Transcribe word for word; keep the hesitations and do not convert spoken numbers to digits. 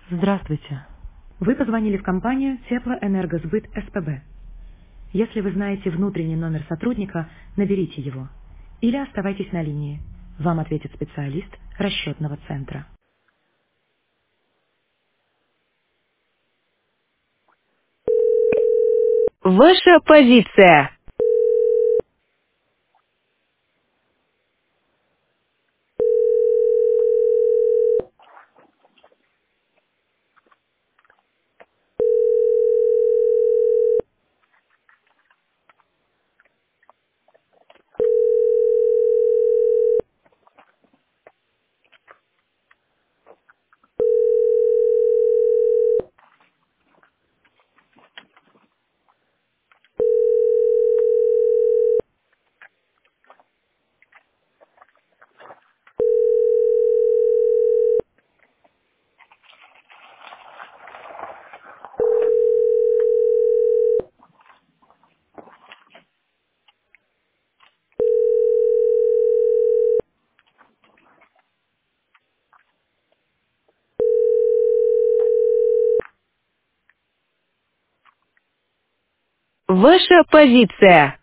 Здравствуйте. Вы позвонили в компанию Теплоэнергосбыт СПБ. Если вы знаете внутренний номер сотрудника, наберите его. Или оставайтесь на линии. Вам ответит специалист расчетного центра. Ваша позиция. Ваша позиция.